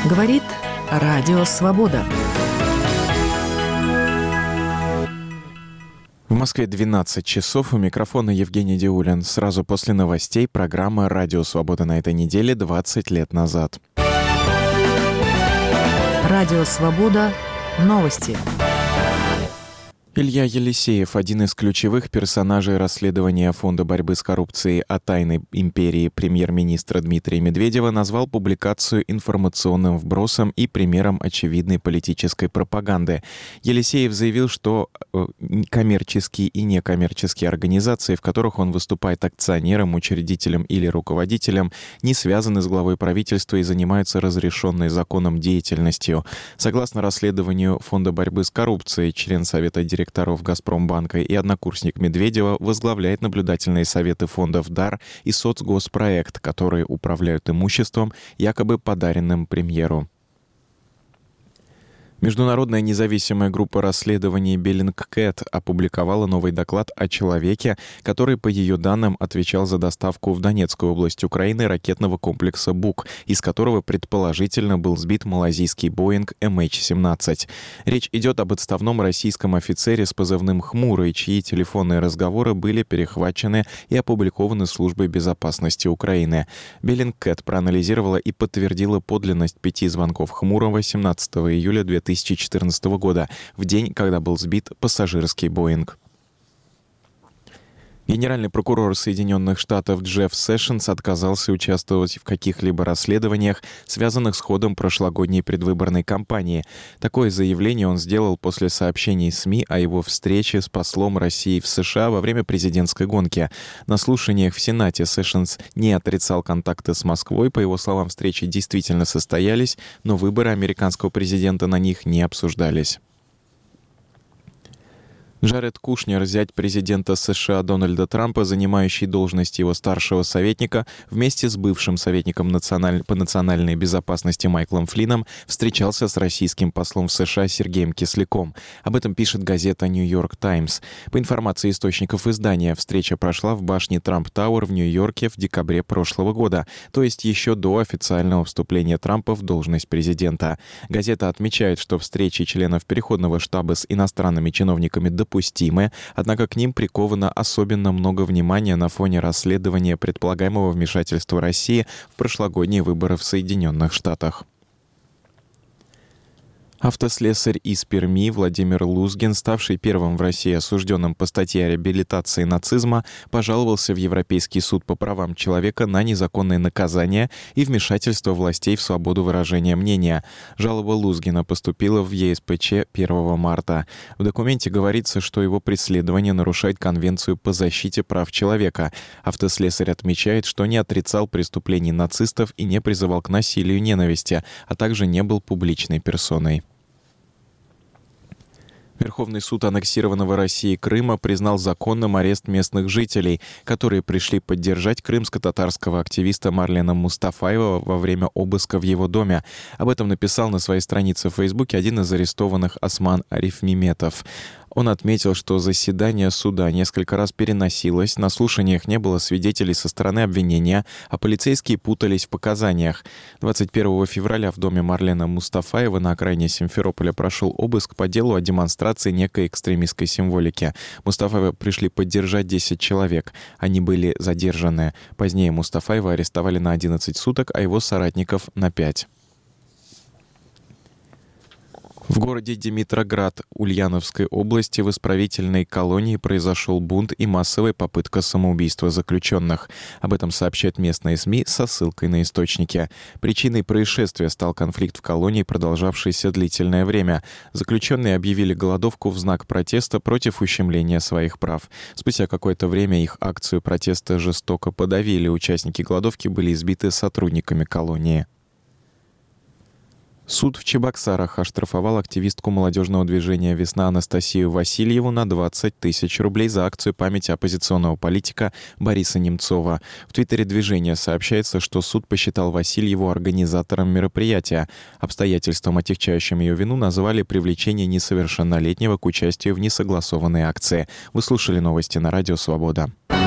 Говорит Радио Свобода. В Москве 12 часов. У микрофона Евгений Диулин. Сразу после новостей программа «Радио Свобода» на этой неделе 20 лет назад. Радио Свобода. Новости. Илья Елисеев, один из ключевых персонажей расследования Фонда борьбы с коррупцией о тайной империи премьер-министра Дмитрия Медведева, назвал публикацию информационным вбросом и примером очевидной политической пропаганды. Елисеев заявил, что коммерческие и некоммерческие организации, в которых он выступает акционером, учредителем или руководителем, не связаны с главой правительства и занимаются разрешенной законом деятельностью. Согласно расследованию Фонда борьбы с коррупцией, член Совета директоров «Газпромбанка» и однокурсник Медведева возглавляет наблюдательные советы фондов «Дар» и «Соцгоспроект», которые управляют имуществом, якобы подаренным премьеру. Международная независимая группа расследований Bellingcat опубликовала новый доклад о человеке, который, по ее данным, отвечал за доставку в Донецкую область Украины ракетного комплекса «Бук», из которого предположительно был сбит малазийский Боинг MH17. Речь идет об отставном российском офицере с позывным «Хмурый», чьи телефонные разговоры были перехвачены и опубликованы Службой безопасности Украины. Bellingcat проанализировала и подтвердила подлинность 5 звонков Хмурого 17 июля 2014 года, в день, когда был сбит пассажирский Боинг. Генеральный прокурор Соединенных Штатов Джефф Сэшенс отказался участвовать в каких-либо расследованиях, связанных с ходом прошлогодней предвыборной кампании. Такое заявление он сделал после сообщений СМИ о его встрече с послом России в США во время президентской гонки. На слушаниях в Сенате Сэшенс не отрицал контакты с Москвой. По его словам, встречи действительно состоялись, но выборы американского президента на них не обсуждались. Джаред Кушнер, зять президента США Дональда Трампа, занимающий должность его старшего советника, вместе с бывшим советником по национальной безопасности Майклом Флином встречался с российским послом в США Сергеем Кисляком. Об этом пишет газета «Нью-Йорк Таймс». По информации источников издания, встреча прошла в башне Трамп-Тауэр в Нью-Йорке в декабре прошлого года, то есть еще до официального вступления Трампа в должность президента. Газета отмечает, что встречи членов Переходного штаба с иностранными чиновниками допустимы, однако к ним приковано особенно много внимания на фоне расследования предполагаемого вмешательства России в прошлогодние выборы в Соединенных Штатах. Автослесарь из Перми Владимир Лузгин, ставший первым в России осужденным по статье о реабилитации нацизма, пожаловался в Европейский суд по правам человека на незаконное наказание и вмешательство властей в свободу выражения мнения. Жалоба Лузгина поступила в ЕСПЧ 1 марта. В документе говорится, что его преследование нарушает Конвенцию по защите прав человека. Автослесарь отмечает, что не отрицал преступлений нацистов и не призывал к насилию и ненависти, а также не был публичной персоной. Верховный суд аннексированного Россией Крыма признал законным арест местных жителей, которые пришли поддержать крымско-татарского активиста Марлена Мустафаева во время обыска в его доме. Об этом написал на своей странице в Фейсбуке один из арестованных Осман Арифмеметов. Он отметил, что заседание суда несколько раз переносилось, на слушаниях не было свидетелей со стороны обвинения, а полицейские путались в показаниях. 21 февраля в доме Марлена Мустафаева на окраине Симферополя прошел обыск по делу о демонстрации некой экстремистской символики. Мустафаева пришли поддержать 10 человек. Они были задержаны. Позднее Мустафаева арестовали на 11 суток, а его соратников на 5. В городе Димитроград Ульяновской области в исправительной колонии произошел бунт и массовая попытка самоубийства заключенных. Об этом сообщают местные СМИ со ссылкой на источники. Причиной происшествия стал конфликт в колонии, продолжавшийся длительное время. Заключенные объявили голодовку в знак протеста против ущемления своих прав. Спустя какое-то время их акцию протеста жестоко подавили. Участники голодовки были избиты сотрудниками колонии. Суд в Чебоксарах оштрафовал активистку молодежного движения «Весна» Анастасию Васильеву на 20 тысяч рублей за акцию памяти оппозиционного политика Бориса Немцова. В твиттере движения сообщается, что суд посчитал Васильеву организатором мероприятия. Обстоятельством, отягчающим ее вину, назвали привлечение несовершеннолетнего к участию в несогласованной акции. Вы слушали новости на Радио Свобода.